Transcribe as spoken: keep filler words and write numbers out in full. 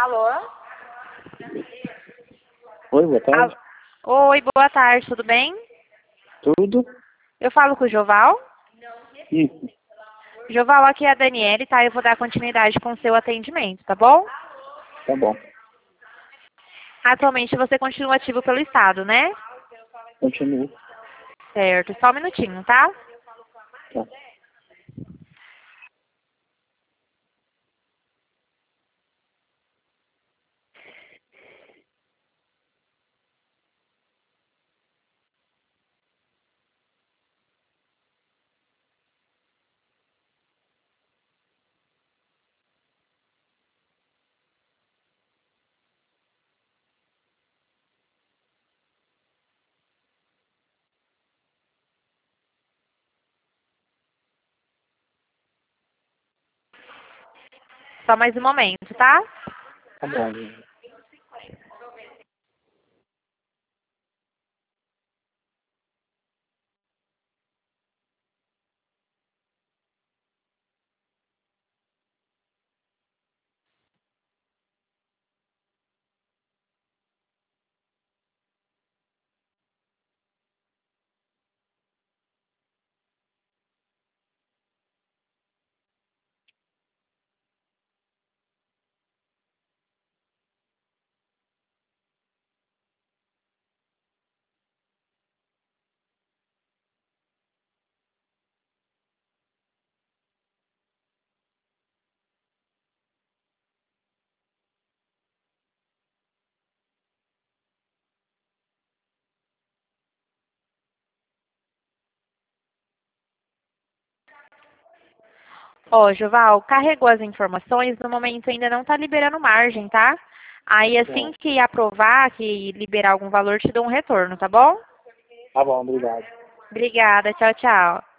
Alô? Oi, boa tarde. Alô? Oi, boa tarde, tudo bem? Tudo? Eu falo com o Joval. Isso. Joval, aqui é a Daniele, tá? Eu vou dar continuidade com o seu atendimento, tá bom? Tá bom. Atualmente você continua ativo pelo Estado, né? Continua. Certo, só um minutinho, tá? Tá. Só mais um momento, tá? Tá bom. Ó, Joval, carregou as informações, no momento ainda não tá liberando margem, tá? Aí assim Bom. que aprovar, que liberar algum valor, te dou um retorno, tá bom? Tá bom, obrigado. Obrigada, tchau, tchau.